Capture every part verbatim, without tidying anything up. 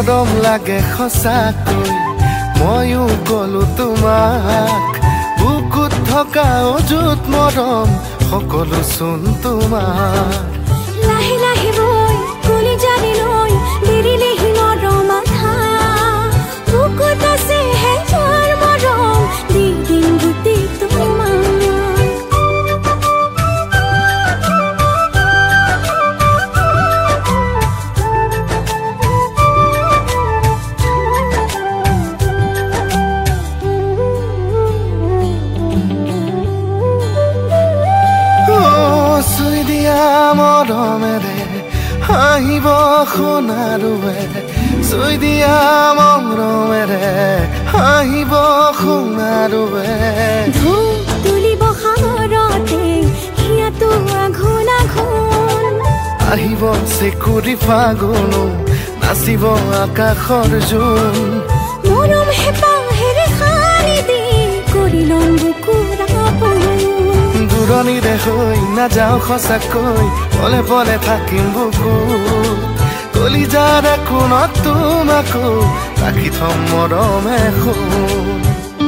মৰম লাগে সঁচাকৈ ময়ো কলো তোমাক বুকুত থকা অযুত মৰম সকলো চোন তোমাৰ লাহে লাহে বৈ কলি জানি লৈ দেৰিলেহি মৰম আধা বুকুত আছে হে যাৰ মৰম দি দিম গোটেই তোমাক চুই দিয়া মৰমেৰে হাঁহিব সোণাৰুৱে চুই দিয়া মৰমেৰে হাঁহিব সোণাৰুৱে ধূপ তুলিব সাগৰতে হিয়াটো আঘোণ আঘোণ আহিব চেকুৰি ফাগুনো নাচিব আকাশৰ জোন মৰম হেঁপাহেৰে সাৰি দি কৰি ল'ম বুকুৰ আপোন দূৰণিৰে হৈ নাযাওঁ সঁচাকৈ পলে পলে থাকিম বুকুত কলিজাৰ কোণত তোমাকো ৰাখি থম মৰমে সোণ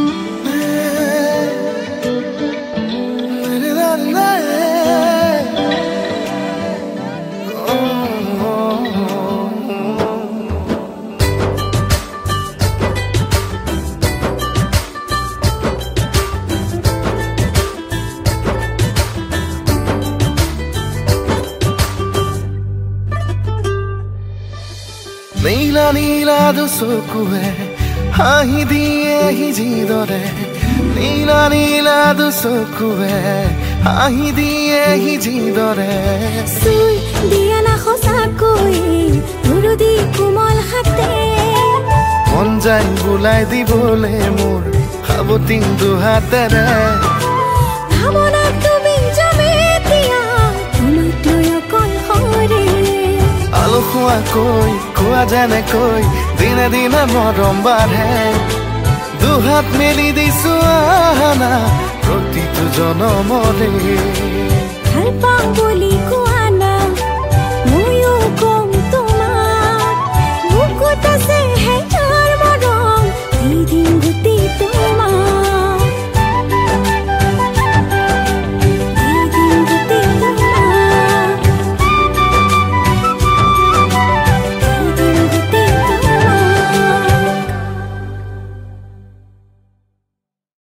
নীলা নীলা দুচকুৱে হাঁহি দিয়ে সিজিদৰে নীলা নীলা দুচকুৱে হাঁহি দিয়ে সিজিদৰে চুই দিয়া না সঁচাকৈ ধুৰুদি কোমল হাতে মন যায় বোলাই দিবলে মোৰ সাৱতি দুহাতেৰে ভাৱনাত তুমি জমেতিয়া তোমাক লৈ অকল সৰে আলসুৱাকৈ কোৱা যেনেকৈ দিনে দিনে মৰম বাঢ়ে দুহাত মেলি দিছো আহানা প্ৰতিটো জনমৰে ভাল পাওঁ বুলি কোৱা